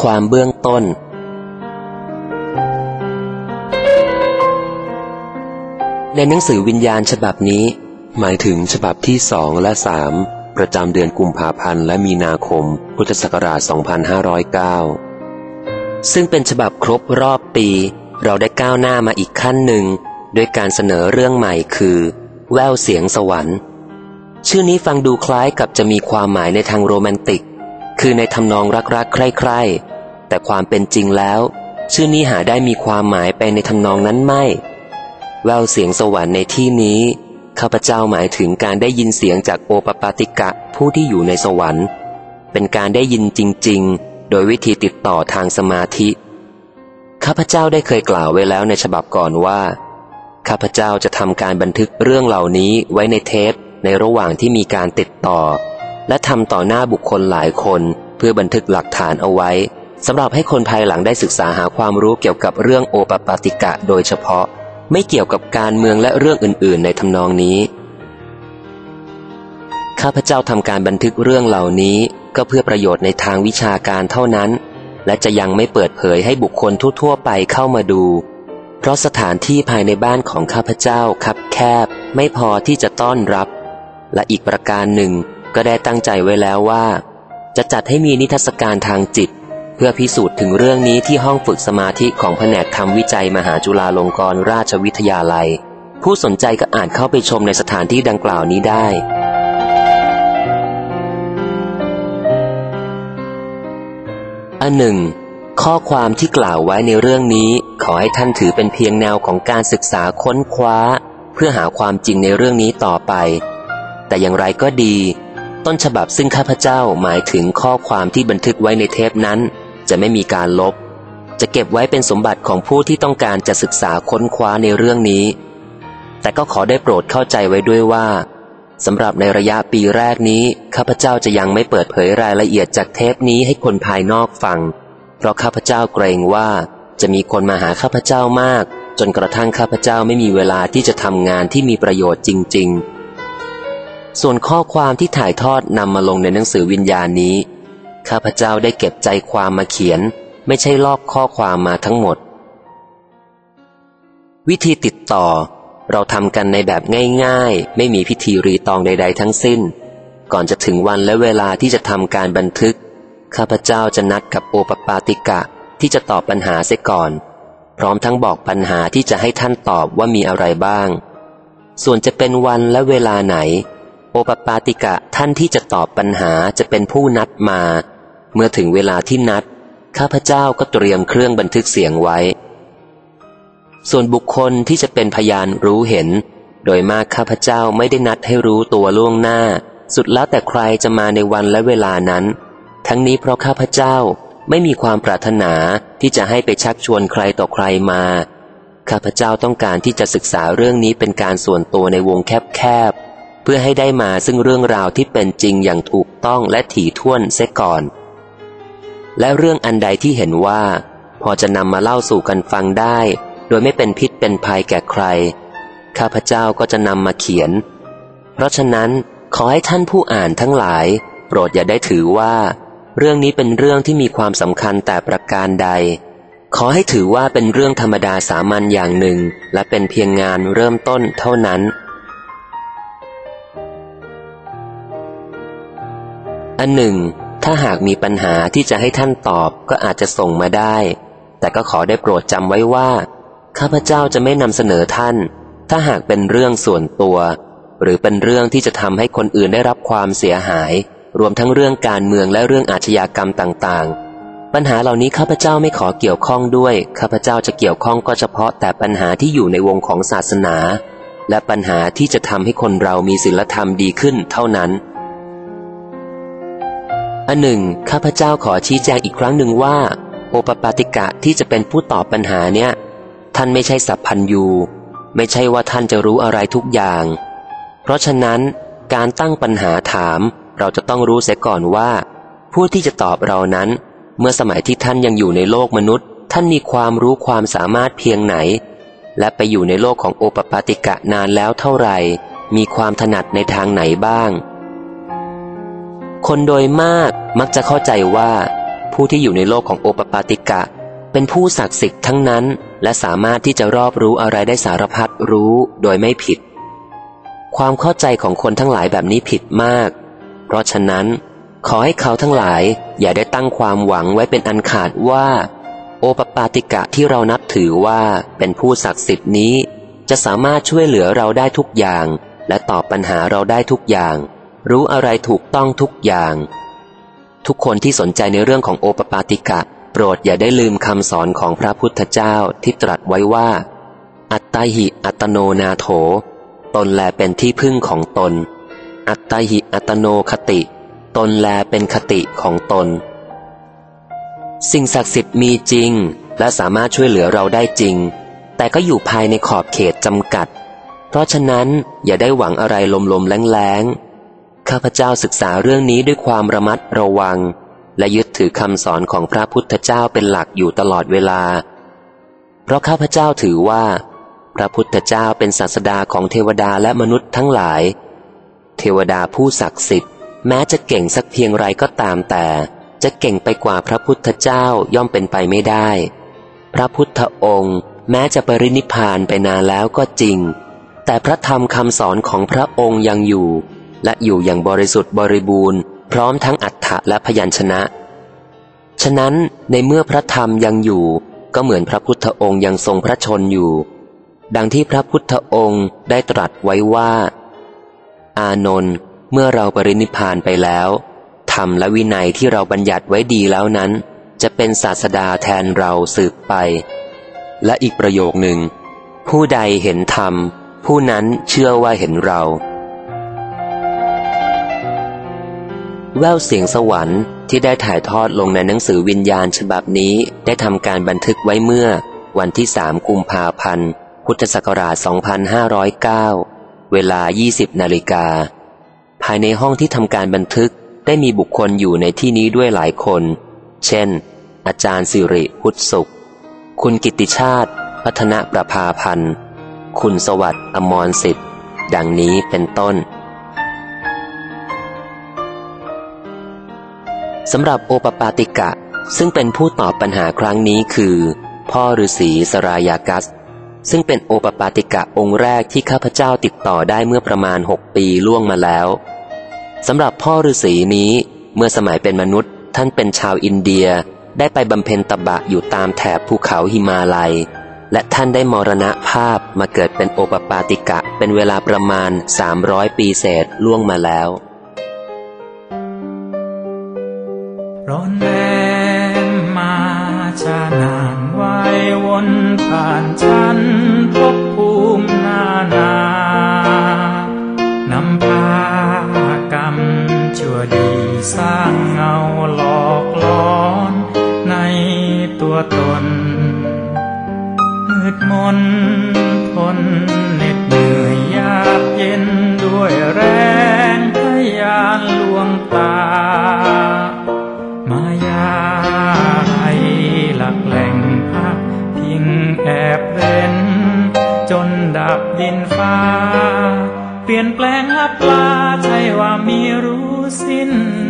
ความเบื้องต้นในหนังสือวิญญาณฉบับนี้หมายถึงฉบับที่2และ3ประจำเดือนกุมภาพันธ์และมีนาคมพุทธศักราช2509ซึ่งเป็นฉบับครบรอบปีเราได้ก้าวหน้ามาอีกขั้นหนึ่งด้วยการเสนอเรื่องใหม่คือแว่วเสียงสวรรค์ชื่อนี้ฟังดูคล้ายกับจะมีความหมายในทางโรแมนติกคือในทำนองรักๆใคร่ๆแต่ความเป็นจริงแล้วชื่อนี้หาได้มีความหมายไปในทำนองนั้นไม่แว่วเสียงสวรรค์ในที่นี้ข้าพเจ้าหมายถึงการได้ยินเสียงจากโอปปาติกะผู้ที่อยู่ในสวรรค์เป็นการได้ยินจริงๆโดยวิธีติดต่อทางสมาธิข้าพเจ้าได้เคยกล่าวไว้แล้วในฉบับก่อนว่าข้าพเจ้าจะทำการบันทึกเรื่องเหล่านี้ไว้ในเทปในระหว่างที่มีการติดต่อและทำต่อหน้าบุคคลหลายคนเพื่อบันทึกหลักฐานเอาไว้สำหรับให้คนภายหลังได้ศึกษาหาความรู้เกี่ยวกับเรื่องโอปปาติกะโดยเฉพาะไม่เกี่ยวกับการเมืองและเรื่องอื่นๆในทำนองนี้ข้าพเจ้าทำการบันทึกเรื่องเหล่านี้ก็เพื่อประโยชน์ในทางวิชาการเท่านั้นและจะยังไม่เปิดเผยให้บุคคลทั่วๆไปเข้ามาดูเพราะสถานที่ภายในบ้านของข้าพเจ้าคับแคบไม่พอที่จะต้อนรับและอีกประการหนึ่งก็ได้ตั้งใจไว้แล้วว่าจะจัดให้มีนิทรรศการทางจิตเพื่อพิสูจน์ถึงเรื่องนี้ที่ห้องฝึกสมาธิของแผนกทำวิจัยมหาจุฬาลงกรณราชวิทยาลัยผู้สนใจก็อาจเข้าไปชมในสถานที่ดังกล่าวนี้ได้อันหนึ่งข้อความที่กล่าวไว้ในเรื่องนี้ขอให้ท่านถือเป็นเพียงแนวของการศึกษาค้นคว้าเพื่อหาความจริงในเรื่องนี้ต่อไปแต่อย่างไรก็ดีต้นฉบับซึ่งข้าพเจ้าหมายถึงข้อความที่บันทึกไว้ในเทปนั้นจะไม่มีการลบจะเก็บไว้เป็นสมบัติของผู้ที่ต้องการจะศึกษาค้นคว้าในเรื่องนี้แต่ก็ขอได้โปรดเข้าใจไว้ด้วยว่าสำหรับในระยะปีแรกนี้ข้าพเจ้าจะยังไม่เปิดเผยรายละเอียดจากเทปนี้ให้คนภายนอกฟังเพราะข้าพเจ้าเกรงว่าจะมีคนมาหาข้าพเจ้ามากจนกระทั่งข้าพเจ้าไม่มีเวลาที่จะทำงานที่มีประโยชน์จริงๆส่วนข้อความที่ถ่ายทอดนำมาลงในหนังสือวิญญาณนี้ข้าพเจ้าได้เก็บใจความมาเขียนไม่ใช่ลอกข้อความมาทั้งหมดวิธีติดต่อเราทำกันในแบบง่ายๆไม่มีพิธีรีตองใดๆทั้งสิ้นก่อนจะถึงวันและเวลาที่จะทำการบันทึกข้าพเจ้าจะนัดกับโอปปาติกะที่จะตอบปัญหาเสียก่อนพร้อมทั้งบอกปัญหาที่จะให้ท่านตอบว่ามีอะไรบ้างส่วนจะเป็นวันและเวลาไหนโอปปาติกะท่านที่จะตอบปัญหาจะเป็นผู้นัดมาเมื่อถึงเวลาที่นัดข้าพเจ้าก็เตรียมเครื่องบันทึกเสียงไว้ส่วนบุคคลที่จะเป็นพยานรู้เห็นโดยมากข้าพเจ้าไม่ได้นัดให้รู้ตัวล่วงหน้าสุดแล้วแต่ใครจะมาในวันและเวลานั้นทั้งนี้เพราะข้าพเจ้าไม่มีความปรารถนาที่จะให้ไปชักชวนใครต่อใครมาข้าพเจ้าต้องการที่จะศึกษาเรื่องนี้เป็นการส่วนตัวในวงแคบๆเพื่อให้ได้มาซึ่งเรื่องราวที่เป็นจริงอย่างถูกต้องและถี่ถ้วนเสียก่อนและเรื่องอันใดที่เห็นว่าพอจะนำมาเล่าสู่กันฟังได้โดยไม่เป็นพิษเป็นภัยแก่ใครข้าพเจ้าก็จะนำมาเขียนเพราะฉะนั้นขอให้ท่านผู้อ่านทั้งหลายโปรดอย่าได้ถือว่าเรื่องนี้เป็นเรื่องที่มีความสำคัญแต่ประการใดขอให้ถือว่าเป็นเรื่องธรรมดาสามัญอย่างหนึ่งและเป็นเพียงงานเริ่มต้นเท่านั้นอันหนึ่งถ้าหากมีปัญหาที่จะให้ท่านตอบก็อาจจะส่งมาได้แต่ก็ขอได้โปรดจำไว้ว่าข้าพเจ้าจะไม่นำเสนอท่านถ้าหากเป็นเรื่องส่วนตัวหรือเป็นเรื่องที่จะทำให้คนอื่นได้รับความเสียหายรวมทั้งเรื่องการเมืองและเรื่องอาชญากรรมต่างๆปัญหาเหล่านี้ข้าพเจ้าไม่ขอเกี่ยวข้องด้วยข้าพเจ้าจะเกี่ยวข้องก็เฉพาะแต่ปัญหาที่อยู่ในวงของศาสนาและปัญหาที่จะทำให้คนเรามีศีลธรรมดีขึ้นเท่านั้นอันหนึ่งข้าพเจ้าขอชี้แจงอีกครั้งหนึ่งว่าโอปปาติกะที่จะเป็นผู้ตอบปัญหาเนี่ยท่านไม่ใช่สัพพัญญูไม่ใช่ว่าท่านจะรู้อะไรทุกอย่างเพราะฉะนั้นการตั้งปัญหาถามเราจะต้องรู้เสียก่อนว่าผู้ที่จะตอบเรานั้นเมื่อสมัยที่ท่านยังอยู่ในโลกมนุษย์ท่านมีความรู้ความสามารถเพียงไหนและไปอยู่ในโลกของโอปปาติกะนานแล้วเท่าไหร่มีความถนัดในทางไหนบ้างคนโดยมากมักจะเข้าใจว่าผู้ที่อยู่ในโลกของโอปปาติกะเป็นผู้ศักดิ์สิทธิ์ทั้งนั้นและสามารถที่จะรอบรู้อะไรได้สารพัดรู้โดยไม่ผิดความเข้าใจของคนทั้งหลายแบบนี้ผิดมากเพราะฉะนั้นขอให้เขาทั้งหลายอย่าได้ตั้งความหวังไว้เป็นอันขาดว่าโอปปาติกะที่เรานับถือว่าเป็นผู้ศักดิ์สิทธิ์นี้จะสามารถช่วยเหลือเราได้ทุกอย่างและตอบปัญหาเราได้ทุกอย่างรู้อะไรถูกต้องทุกอย่างทุกคนที่สนใจในเรื่องของโอปปาติกะโปรดอย่าได้ลืมคำสอนของพระพุทธเจ้าที่ตรัสไว้ว่าอัตตหิอัตโนนาโถตนแลเป็นที่พึ่งของตนอัตตหิอัตโนคติตนแลเป็นคติของตนสิ่งศักดิ์สิทธิ์มีจริงและสามารถช่วยเหลือเราได้จริงแต่ก็อยู่ภายในขอบเขตจำกัดเพราะฉะนั้นอย่าได้หวังอะไรลมๆแล้งๆข้าพเจ้าศึกษาเรื่องนี้ด้วยความระมัดระวังและยึดถือคำสอนของพระพุทธเจ้าเป็นหลักอยู่ตลอดเวลาเพราะข้าพเจ้าถือว่าพระพุทธเจ้าเป็นศาสดาของเทวดาและมนุษย์ทั้งหลายเทวดาผู้ศักดิ์สิทธิ์แม้จะเก่งสักเพียงไรก็ตามแต่จะเก่งไปกว่าพระพุทธเจ้าย่อมเป็นไปไม่ได้พระพุทธองค์แม้จะปรินิพพานไปนานแล้วก็จริงแต่พระธรรมคำสอนของพระองค์ยังอยู่และอยู่อย่างบริสุทธิ์บริบูรณ์พร้อมทั้งอรรถะและพยัญชนะฉะนั้นในเมื่อพระธรรมยังอยู่ก็เหมือนพระพุทธองค์ยังทรงพระชนอยู่ดังที่พระพุทธองค์ได้ตรัสไว้ว่าอานนท์เมื่อเราปรินิพพานไปแล้วธรรมและวินัยที่เราบัญญัติไว้ดีแล้วนั้นจะเป็นศาสดาแทนเราสืบไปและอีกประโยคหนึ่งผู้ใดเห็นธรรมผู้นั้นเชื่อว่าเห็นเราแววเสียงสวรรค์ที่ได้ถ่ายทอดลงในหนังสือวิญญาณฉบับนี้ได้ทำการบันทึกไว้เมื่อวันที่3 กุมภาพันธ์พุทธศักราช 2509 เวลา 20 นาฬิกาภายในห้องที่ทำการบันทึกได้มีบุคคลอยู่ในที่นี้ด้วยหลายคนเช่นอาจารย์สิริพุทธสุขคุณกิตติชาติพัฒนประภาพันธ์คุณสวัสดิ์อมรสิทธิ์ดังนี้เป็นต้นสำหรับโอปปาติกะซึ่งเป็นผู้ตอบปัญหาครั้งนี้คือพ่อฤาษีสรายากัสซึ่งเป็นโอปปาติกะองค์แรกที่ข้าพเจ้าติดต่อได้เมื่อประมาณ6 ปีล่วงมาแล้วสำหรับพ่อฤาษีนี้เมื่อสมัยเป็นมนุษย์ท่านเป็นชาวอินเดียได้ไปบำเพ็ญตบะอยู่ตามแถบภูเขาหิมาลัยและท่านได้มรณภาพมาเกิดเป็นโอปปาติกะเป็นเวลาประมาณ300 ปีเศษล่วงมาแล้วร้อนแรงมาชานานวายวนผ่านชั้นภพภูมินานานำพากรรมชั่วดีสร้างเงาหลอกล้อนในตัวตนมืดมนทนเหน็ดเหนื่อยยากเย็นด้วยแรงทะยานลวงตามายาให้หลักแหล่งพักพิงแอบเร้นจนดับดินฟ้าเปลี่ยนแปลงลับลาใช่ว่ามีรู้สิ้น